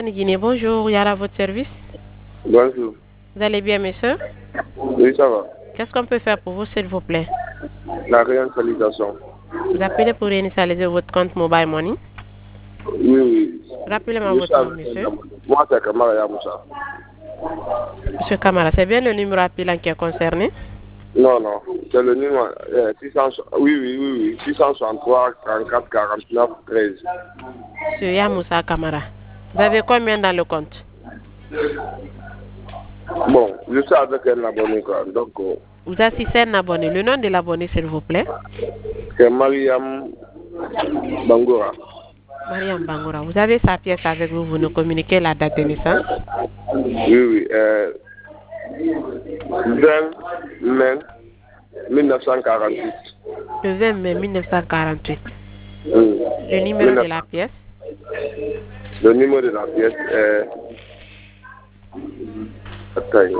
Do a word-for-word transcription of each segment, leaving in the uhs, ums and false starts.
Guinée, bonjour, Yara, à votre service. Bonjour. Vous allez bien, monsieur? Oui, ça va. Qu'est-ce qu'on peut faire pour vous, s'il vous plaît? La réinitialisation. Vous appelez pour réinitialiser votre compte Mobile Money? Oui, oui. Rappelez-moi Je votre suis nom, avec monsieur. Moi, c'est Kamara Yamoussa. Monsieur Camara, c'est bien le numéro appelant qui est concerné? Non, non. C'est le numéro euh, six cents. Oui, oui, oui, oui. six cent soixante-trois, quarante-quatre, quarante-neuf, treize. Monsieur Yamoussa Camara. Vous avez combien dans le compte? Bon, je suis avec un abonné, quoi. Donc, euh, Vous assistez un abonné. Le nom de l'abonné, s'il vous plaît? c'est Mariam Bangoura. Mariam Bangoura. Vous avez sa pièce avec vous, vous nous communiquez la date de naissance? Oui, oui. Euh, vingt mai mille neuf cent quarante-huit. Le vingt mai mille neuf cent quarante-huit. Oui. Le numéro de la pièce? Le numéro de la pièce est... Attends,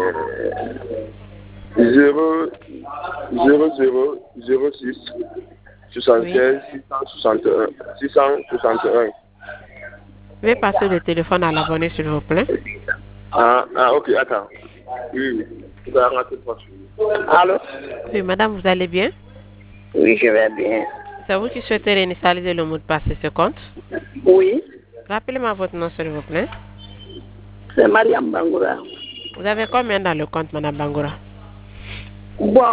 zéro zéro zéro six soixante-seize six cent soixante et un. Veuillez passer le téléphone à l'abonné, s'il vous plaît. Ah, ah, ok, attends. Oui, oui. Allô? Oui, madame, vous allez bien? Oui, je vais bien. C'est vous qui souhaitez réinitialiser le mot de passe de ce compte? Oui, Rappelez-moi votre nom, s'il vous plaît. c'est Mariam Bangoura. Vous avez combien dans le compte, madame Bangoura? Bon,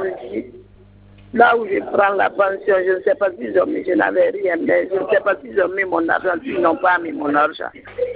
là où je prends la pension, je ne sais pas s'ils ont mis, je n'avais rien, mais je ne sais pas s'ils ont mis mon argent, s'ils n'ont pas mis mon argent.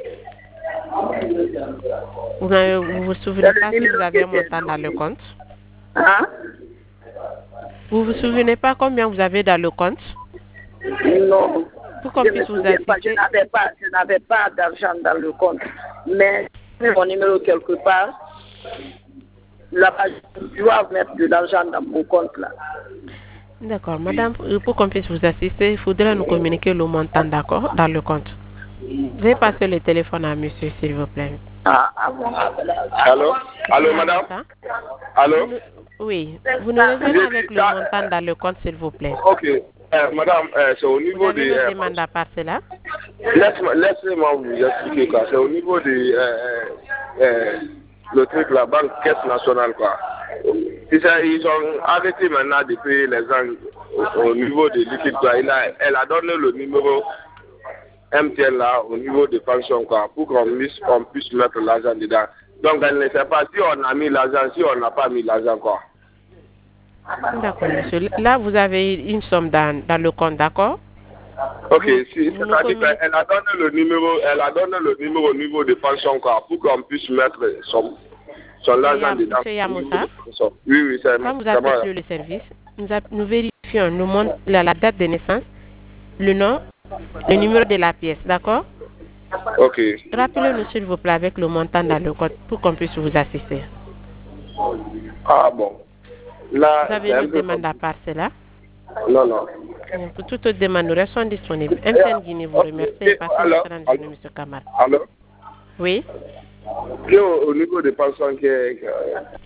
Vous ne vous, vous souvenez pas si vous avez un montant dans le compte? Hein? Vous vous souvenez pas combien vous avez dans le compte? Non. Pour qu'on Je puisse me vous souviens pas, je assister. n'avais pas, je n'avais pas d'argent dans le compte. Mais j'ai mon numéro quelque part. Là-bas, je dois mettre de l'argent dans mon compte là. D'accord, madame, pour qu'on puisse vous assister, il faudrait nous communiquer le montant, d'accord, dans le compte. Veuillez passer le téléphone à monsieur, s'il vous plaît. Ah, ah bon. Allô? Allô, madame? Allô? Vous nous- Oui, vous nous revenez avec le montant dans le compte, s'il vous plaît. Ok. Euh, madame, euh, c'est au Vous niveau avez des... une euh, demande à part cela? Laisse-moi laissez-moi vous expliquer, quoi. C'est au niveau des... Euh, euh, euh, le truc, la banque caisse nationale, quoi. Ils, ont- ils ont arrêté maintenant de payer les gens au, au niveau des liquides, quoi. Il a, elle a donné le numéro M T N là au niveau des pensions, quoi, pour qu'on puisse, on puisse mettre l'argent dedans. Donc, elle ne sait pas si on a mis l'argent, si on n'a pas mis l'argent, quoi. D'accord, monsieur. Là, vous avez une somme dans, dans le compte, d'accord? Ok, Vous- si, vous nous c'est-à-dire communiquez- qu'elle a donné le numéro, elle a donné le numéro au niveau des pensions, quoi, pour qu'on puisse mettre son, son Monsieur argent Yam- dedans. Monsieur Yamoussa, Oui, oui, c'est quand vous c'est moi. appelez le service, nous, app- nous vérifions le mon- la, la date de naissance, le nom, le numéro de la pièce, d'accord? Ok. Rappelez-nous, s'il vous plaît, avec le montant dans le compte pour qu'on puisse vous assister. Ah bon. Là, Vous avez c'est un une peu demande à part cela? comme- Non, non. Pour toute autre demande, nous restons disponibles. M T N Guinée vous remercie et passez une Alors, excellente journée, monsieur Kamara. alors, Oui? au, au niveau des pensions qui est...